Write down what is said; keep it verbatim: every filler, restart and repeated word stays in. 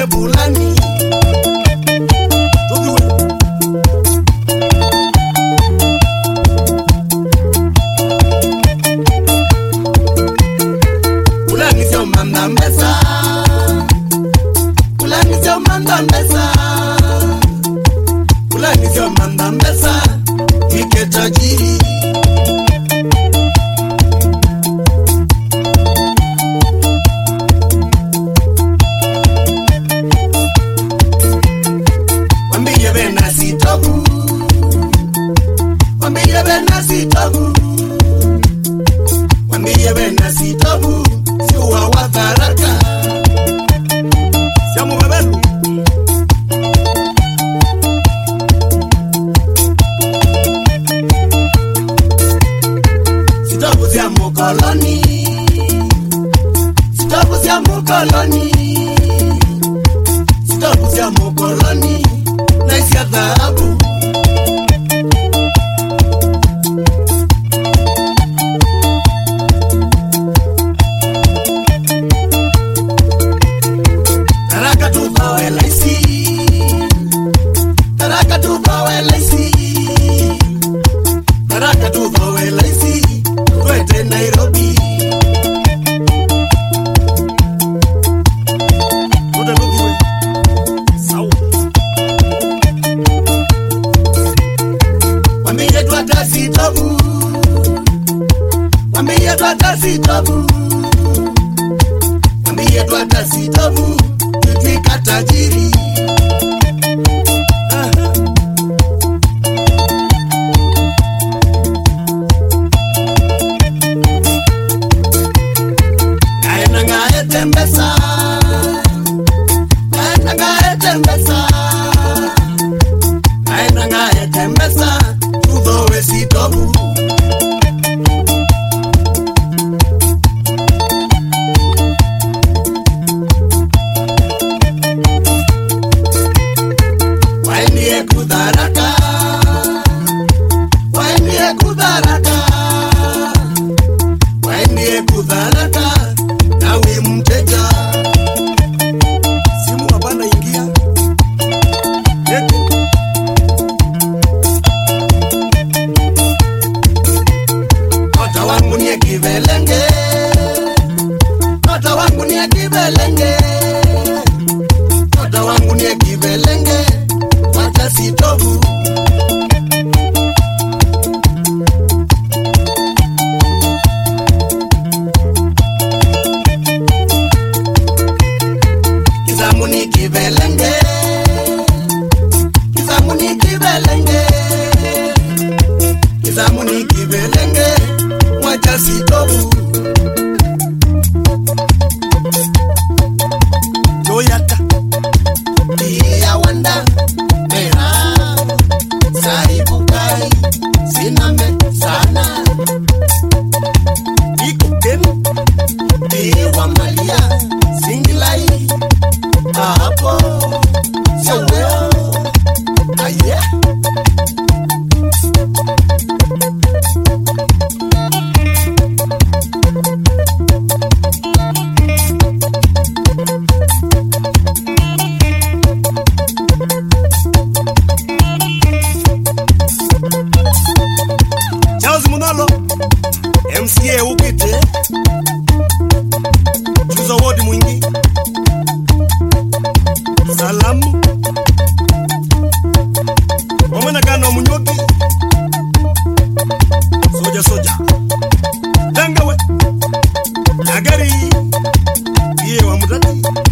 bulani bulani sio manda mbesa bulani sio manda mbesa bulani sio manda mbesa ike tajiri wambie bena sitobu wambie bena sitobu wambie bena sitobu siwa wabaraka siamu babelu sitobu siamu koloni sitobu siamu koloni sitobu siamu koloni naisi ya dhahabu Taraka tu bawe laisi Taraka tu bawe laisi Taraka tu bawe laisi Kwete Nairobi Kuda nukiwe Sawa Wambie tuata sitobu Wambie tuata sitobu Wambie tuata sitobu Tutika tajiri Ngaena ngae tembesa Ngaena ngae tembesa Ngaena ngae tembesa Tudowe sitobu Waendie kudaraka Waendie kudaraka Waendie kudaraka Nawi mteja Simu wabana ingia Eti Kota wangu nie kivelenge Kota wangu nie kivelenge Kota wangu nie kivelenge Wata sitobu Kizamuni kivelenge Kizamuni kivelenge Kizamuni kivelenge Wata sitobu Toyata Iya wanda Mera Saibu kai Siname sana Ikuken Iwa malia Singilai Apo Seweo Aye Charles Munolo M C A ukite Chuza wodi mwingi Salamu Wamana kano munyoki Soja soja Dangawe Nagari Iye wa mutati